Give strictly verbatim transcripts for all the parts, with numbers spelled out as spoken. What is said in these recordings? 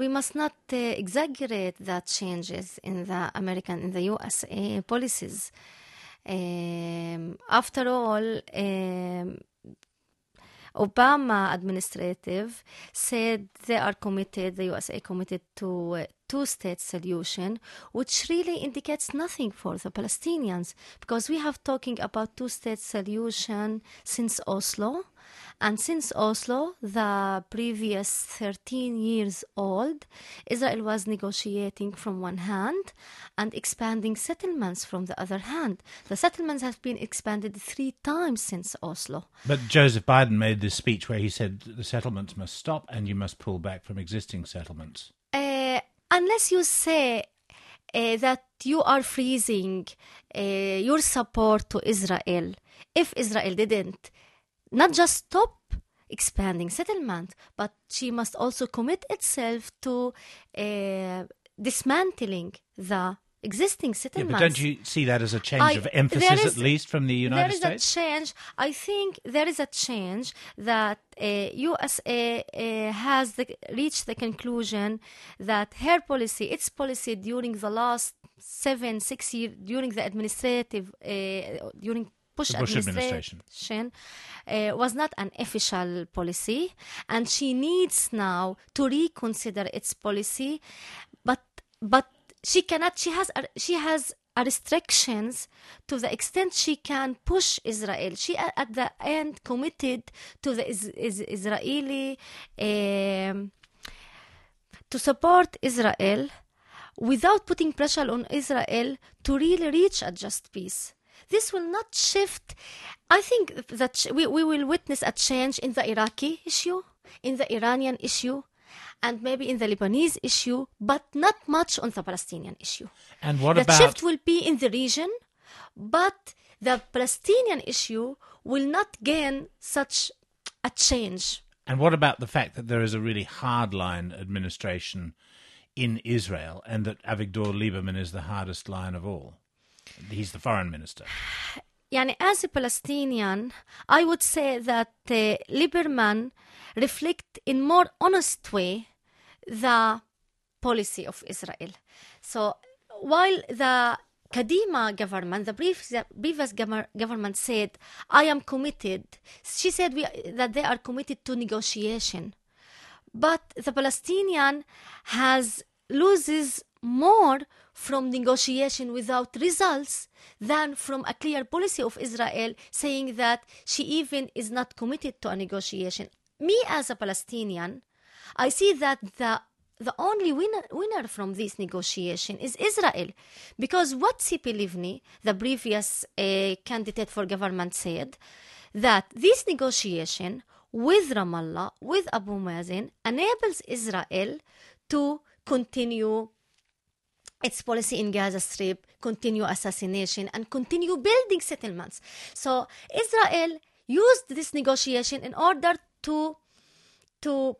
we must not uh, exaggerate the changes in the American, in the U S A policies. Um, after all, um, Obama administrative said they are committed, the U S A committed to a two-state solution, which really indicates nothing for the Palestinians, because we have talking about two-state solution since Oslo. And since Oslo, the previous thirteen years old, Israel was negotiating from one hand and expanding settlements from the other hand. The settlements have been expanded three times since Oslo. But Joseph Biden made this speech where he said the settlements must stop and you must pull back from existing settlements. Uh, unless you say uh, that you are freezing uh, your support to Israel, if Israel didn't not just stop expanding settlement, but she must also commit itself to uh, dismantling the existing settlements. Yeah, but don't you see that as a change I, of emphasis, is, at least, from the United there States? There is a change. I think there is a change that uh, U S A uh, has the, reached the conclusion that her policy, its policy during the last seven, six years, during the administrative, uh, during Bush, the Bush administration, administration uh, was not an official policy, and she needs now to reconsider its policy. But but she cannot. She has she has restrictions to the extent she can push Israel. She at the end committed to the is, is Israeli um, to support Israel without putting pressure on Israel to really reach a just peace. This will not shift. I think that we, we will witness a change in the Iraqi issue, in the Iranian issue, and maybe in the Lebanese issue, but not much on the Palestinian issue. And what the about... The shift will be in the region, but the Palestinian issue will not gain such a change. And what about the fact that there is a really hardline administration in Israel and that Avigdor Lieberman is the hardest line of all? He's the foreign minister. Yani, as a Palestinian, I would say that uh, Lieberman reflect in more honest way the policy of Israel. So while the Kadima government, the previous, previous government said, I am committed, she said we, that they are committed to negotiation. But the Palestinian has loses more from negotiation without results than from a clear policy of Israel saying that she even is not committed to a negotiation. Me as a Palestinian, I see that the the only winner, winner from this negotiation is Israel. Because what Tzipi Livni, the previous uh, candidate for government, said, that this negotiation with Ramallah, with Abu Mazen, enables Israel to continue its policy in Gaza Strip, continue assassination, and continue building settlements. So Israel used this negotiation in order to, to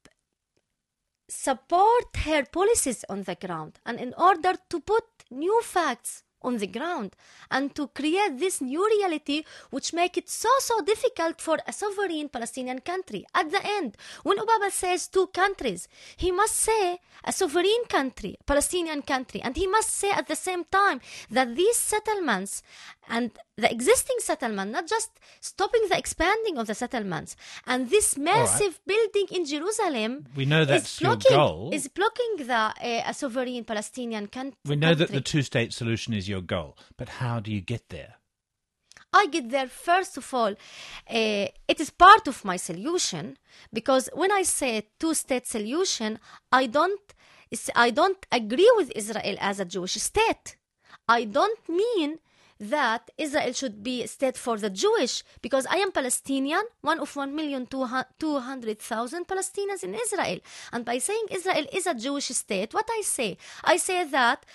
support her policies on the ground and in order to put new facts on the ground and to create this new reality which make it so, so difficult for a sovereign Palestinian country. At the end, when Obama says two countries, he must say a sovereign country, Palestinian country, and he must say at the same time that these settlements and the existing settlement, not just stopping the expanding of the settlements, and this massive right. building in Jerusalem, we know that's is blocking, your goal. is blocking the uh, a sovereign Palestinian country. We know that the two-state solution is your goal, but how do you get there? I get there, first of all, uh, it is part of my solution, because when I say two-state solution, I don't, I don't agree with Israel as a Jewish state. I don't mean that Israel should be a state for the Jewish, because I am Palestinian, one of one million two hundred thousand Palestinians in Israel. And by saying Israel is a Jewish state, what I say? I say that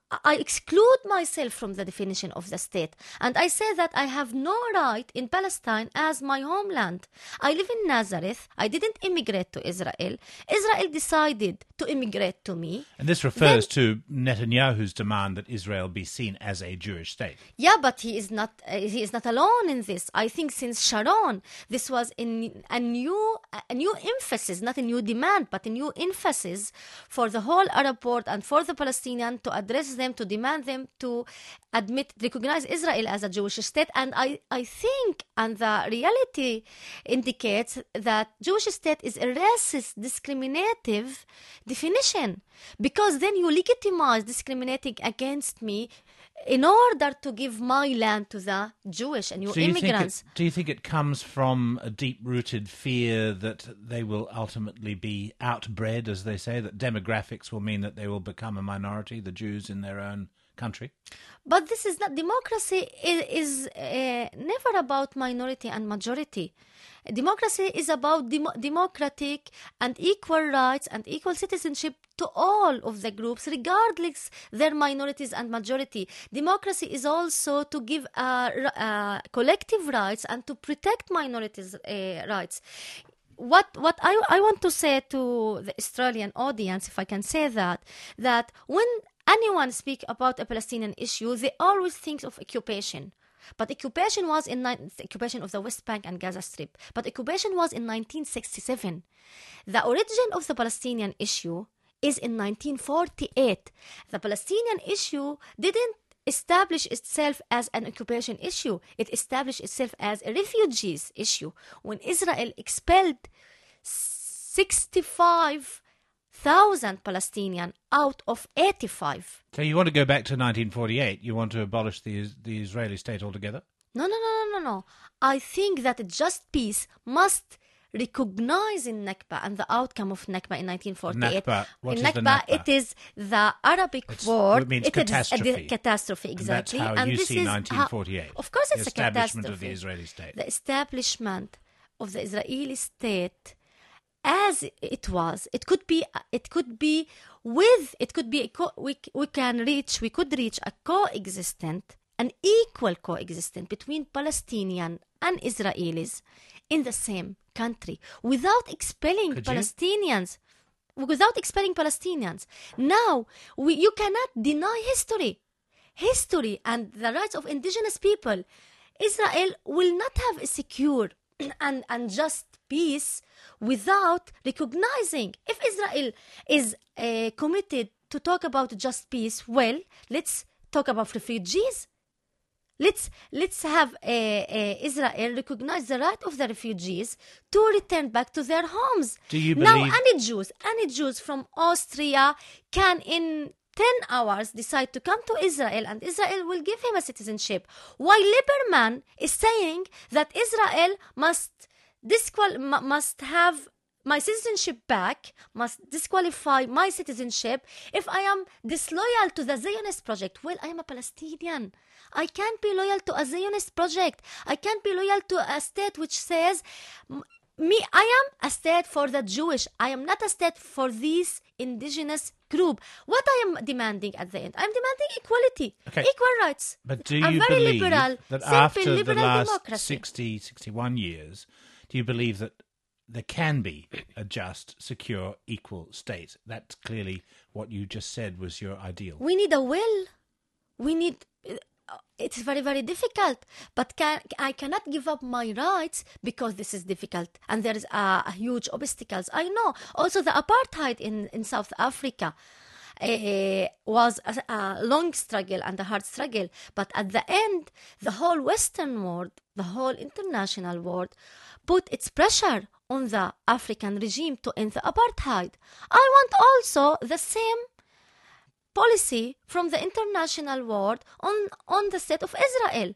I exclude myself from the definition of the state. And I say that I have no right in Palestine as my homeland. I live in Nazareth. I didn't immigrate to Israel. Israel decided to immigrate to me. And this refers then, to Netanyahu's demand that Israel be seen as a Jewish state. Yeah, but he is not uh, he is not alone in this. I think since Sharon, this was in a new a new emphasis, not a new demand, but a new emphasis for the whole Arab world and for the Palestinians to address them, to demand them to admit, recognize Israel as a Jewish state. And I, I think, and the reality indicates that Jewish state is a racist, discriminative definition, because then you legitimize discriminating against me in order to give my land to the Jewish and new so you immigrants. Think it, do you think it comes from a deep-rooted fear that they will ultimately be outbred, as they say, that demographics will mean that they will become a minority, the Jews in their own country? But this is not democracy. It is uh, never about minority and majority. Democracy is about dem- democratic and equal rights and equal citizenship to all of the groups, regardless their minorities and majority. Democracy is also to give uh, uh, collective rights and to protect minorities' uh, rights. What what I, I want to say to the Australian audience, if I can say that, that when anyone speaks about a Palestinian issue, they always think of occupation. But occupation was in ni- occupation of the West Bank and Gaza Strip. But occupation was in nineteen sixty-seven. The origin of the Palestinian issue is in nineteen forty-eight. The Palestinian issue didn't establish itself as an occupation issue. It established itself as a refugees issue when Israel expelled sixty-five thousand Palestinians out of eighty-five. So you want to go back to nineteen forty-eight? You want to abolish the the Israeli state altogether? No, no, no, no, no, no. I think that a just peace must recognize in Nakba and the outcome of Nakba in nineteen forty-eight. Nakba. What in is Nakba, the Nakba? It is the Arabic It's, word. It means it catastrophe. Is a di- catastrophe, exactly. And that's how and you this see is nineteen forty-eight. How, of course, it's the a catastrophe. establishment of the Israeli state. The establishment of the Israeli state, as it was, it could be, it could be with, it could be, a co- we we can reach, we could reach a coexistent, an equal coexistence between Palestinian and Israelis in the same country without expelling Could you? Palestinians. Without expelling Palestinians. Now, we, you cannot deny history. History and the rights of indigenous people. Israel will not have a secure and, and just peace without recognizing. If Israel is uh, committed to talk about just peace, well, let's talk about refugees. Let's let's have uh, uh, Israel recognize the right of the refugees to return back to their homes. Do you now believe- any Jews, any Jews from Austria can in ten hours decide to come to Israel and Israel will give him a citizenship. While Lieberman is saying that Israel must disqual- m- must have my citizenship back, must disqualify my citizenship if I am disloyal to the Zionist project. Well, I am a Palestinian. I can't be loyal to a Zionist project. I can't be loyal to a state which says, me, I am a state for the Jewish. I am not a state for this indigenous group. What I am demanding at the end? I'm demanding equality, Okay. equal rights. But do I'm you very believe liberal, that simple after the liberal last democracy. sixty, sixty-one years, do you believe that there can be a just, secure, equal state? That's clearly what you just said was your ideal. We need a will. We need... It's very, very difficult. But can, I cannot give up my rights because this is difficult. And there is a, a huge obstacles. I know. Also, the apartheid in, in South Africa uh, was a, a long struggle and a hard struggle. But at the end, the whole Western world, the whole international world, put its pressure on the African regime to end the apartheid. I want also the same policy from the international world on, on the state of Israel.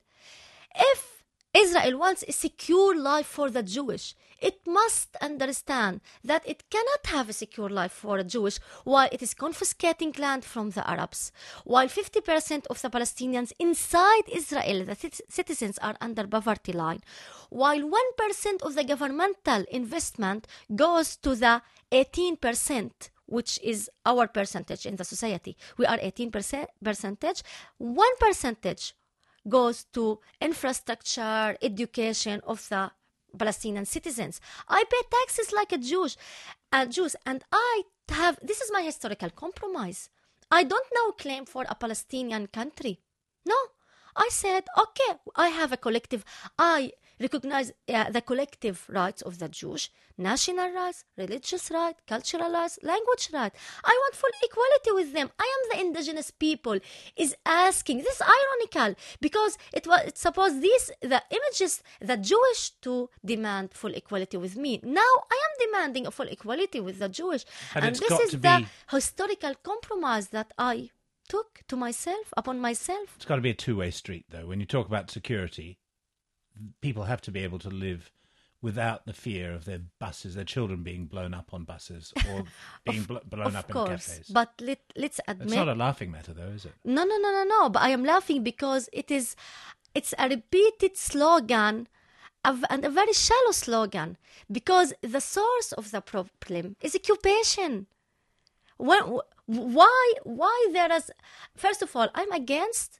If Israel wants a secure life for the Jewish, it must understand that it cannot have a secure life for a Jewish while it is confiscating land from the Arabs, while fifty percent of the Palestinians inside Israel, the citizens, are under poverty line, while one percent of the governmental investment goes to the eighteen percent which is our percentage in the society. We are eighteen percent percentage. One percentage goes to infrastructure, education of the Palestinian citizens. I pay taxes like a Jewish, uh, Jews, and I have, this is my historical compromise. I don't now claim for a Palestinian country. No, I said, okay, I have a collective, I recognize uh, the collective rights of the Jewish, national rights, religious rights, cultural rights, language rights. I want full equality with them. I am the indigenous people is asking. This is ironical because it was it's supposed these the images the Jewish to demand full equality with me. Now I am demanding a full equality with the Jewish, But and it's this got is to the be- historical compromise that I took to myself upon myself. It's got to be a two-way street, though. When you talk about security, people have to be able to live without the fear of their buses, their children being blown up on buses or being bl- blown Of up in course, cafes. but let, let's admit. It's not a laughing matter, though, is it? No, no, no, no, no. But I am laughing because it is, it's a repeated slogan, of, and a very shallow slogan. Because the source of the problem is occupation. When, why, why there is? First of all, I'm against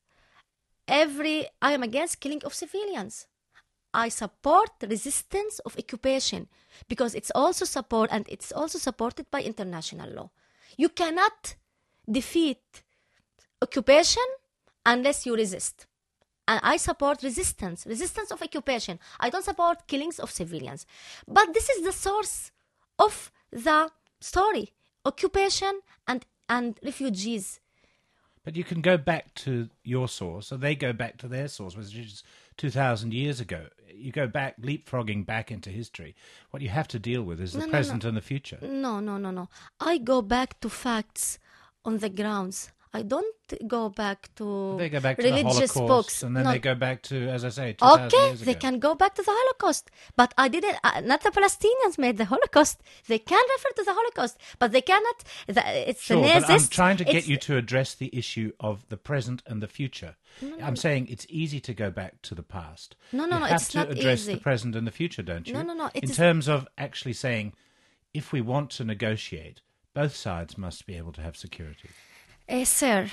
every. I am against killing of civilians. I support the resistance of occupation because it's also support and it's also supported by international law. You cannot defeat occupation unless you resist. And I support resistance, resistance of occupation. I don't support killings of civilians. But this is the source of the story, occupation and, and refugees. But you can go back to your source, and they go back to their source, which is two thousand years ago. You go back, leapfrogging back into history. What you have to deal with is the No, no, present no. and the future. No, no, no, no. I go back to facts on the grounds. I don't go back to They go back to religious the Holocaust, books. and then No. they go back to, as I say, two thousand Okay, years ago. they can go back to the Holocaust. But I didn't, uh, not the Palestinians made the Holocaust. They can refer to the Holocaust, but they cannot, the, it's Sure, the Nazis. but I'm trying to get it's- you to address the issue of the present and the future. I'm saying it's easy to go back to the past. No, no, you no, have it's to not address easy. the present and the future, don't you? No, no, no, it In is- terms of actually saying, if we want to negotiate, both sides must be able to have security. Uh, sir,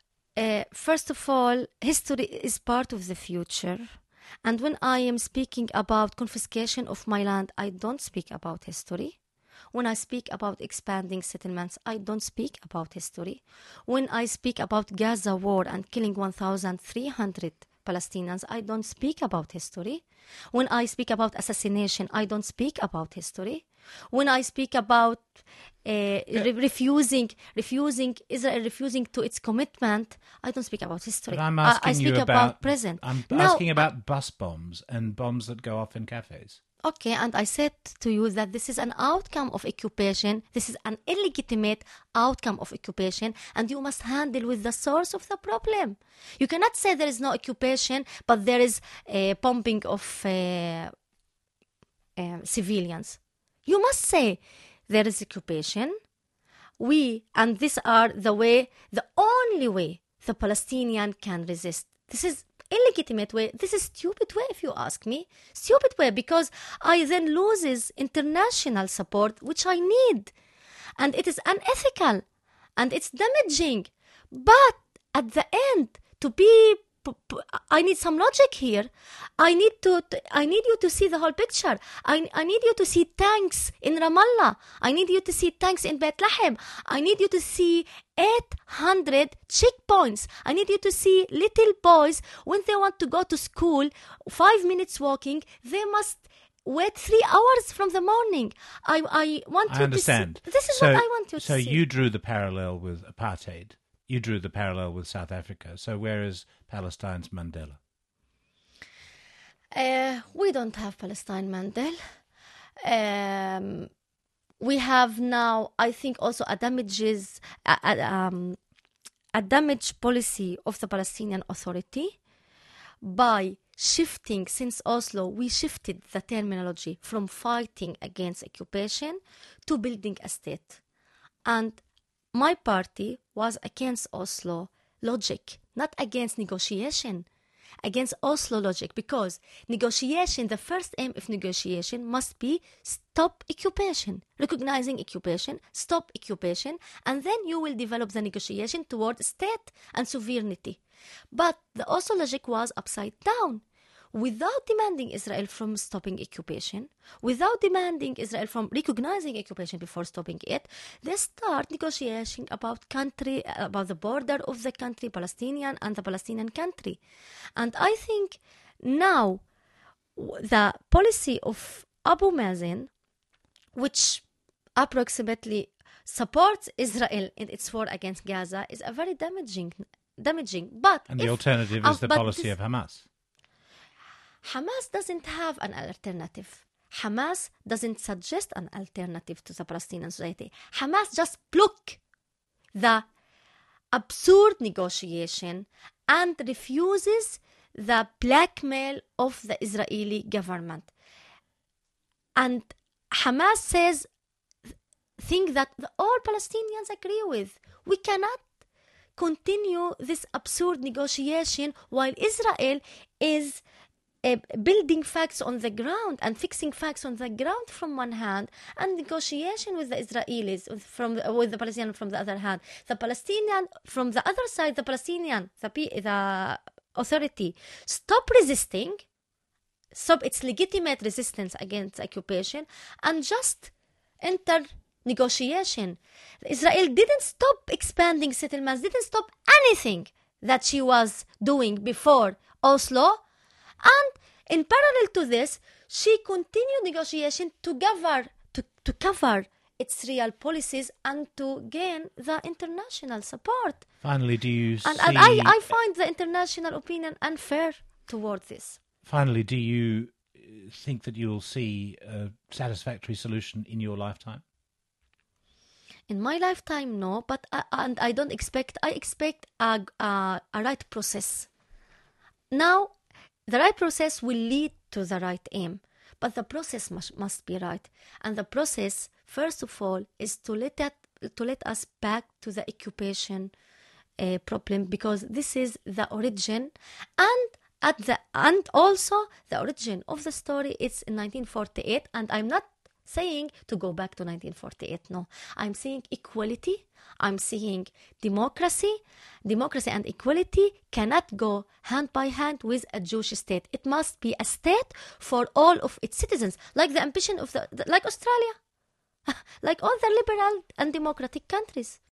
uh, first of all, history is part of the future. And when I am speaking about confiscation of my land, I don't speak about history. When I speak about expanding settlements, I don't speak about history. When I speak about Gaza war and killing one thousand three hundred Palestinians, I don't speak about history. When I speak about assassination, I don't speak about history. When I speak about uh, re- refusing, refusing Israel refusing to its commitment, I don't speak about history. But I'm I- asking I, speak you about, present. I'm Now, asking about bus bombs and bombs that go off in cafes. Okay, and I said to you that this is an outcome of occupation. This is an illegitimate outcome of occupation, and you must handle with the source of the problem. You cannot say there is no occupation, but there is a pumping of uh, uh, civilians. You must say there is occupation. We, and these are the way, the only way the Palestinian can resist. This is illegitimate way. This is stupid way, if you ask me. Stupid way, because I then loses international support, which I need. And it is unethical. And it's damaging. But at the end, to be... I need some logic here. I need to, I need you to see the whole picture. I, I need you to see tanks in Ramallah. I need you to see tanks in Bethlehem. I need you to see eight hundred checkpoints. I need you to see little boys, when they want to go to school, five minutes walking, they must wait three hours from the morning. I, I want I you understand. to see. This is so, what I want you so to see. So you drew the parallel with apartheid. You drew the parallel with South Africa. So where is Palestine's Mandela? Uh, we don't have Palestine Mandela. Um, we have now, I think, also a damages, a, a, um, a damage policy of the Palestinian Authority by shifting, since Oslo, we shifted the terminology from fighting against occupation to building a state. And my party was against Oslo logic, not against negotiation. against Oslo logic, because negotiation, the first aim of negotiation must be stop occupation, recognizing occupation, stop occupation, and then you will develop the negotiation toward state and sovereignty. But the Oslo logic was upside down. Without demanding Israel from stopping occupation, without demanding Israel from recognizing occupation before stopping it, they start negotiating about country, about the border of the country, Palestinian and the Palestinian country. And I think now the policy of Abu Mazen, which approximately supports Israel in its war against Gaza, is a very damaging, damaging. But and the if, alternative uh, is the policy this, of Hamas. Hamas doesn't have an alternative. Hamas doesn't suggest an alternative to the Palestinian society. Hamas just block the absurd negotiation and refuses the blackmail of the Israeli government. And Hamas says things that the, all Palestinians agree with. We cannot continue this absurd negotiation while Israel is Uh, building facts on the ground and fixing facts on the ground from one hand, and negotiation with the Israelis from the, with the Palestinian from the other hand. The Palestinian from the other side, the Palestinian, the, the authority, stop resisting, stop its legitimate resistance against occupation, and just enter negotiation. Israel didn't stop expanding settlements, didn't stop anything that she was doing before Oslo. And in parallel to this, she continued negotiation to cover, to, to cover its real policies and to gain the international support. Finally, do you and, see... And I, I find the international opinion unfair toward this. Finally, do you think that you'll see a satisfactory solution in your lifetime? In my lifetime, no, but I, and I don't expect, I expect a, a, a right process. Now, the right process will lead to the right aim, but the process must, must be right. And the process, first of all, is to let that, to let us back to the occupation uh, problem, because this is the origin, and at the and also the origin of the story. It's in nineteen forty-eight, and I'm not saying to go back to nineteen forty-eight. No, I'm saying equality. I'm saying democracy. Democracy and equality cannot go hand by hand with a Jewish state. It must be a state for all of its citizens, like the ambition of the, the like Australia, like all the liberal and democratic countries.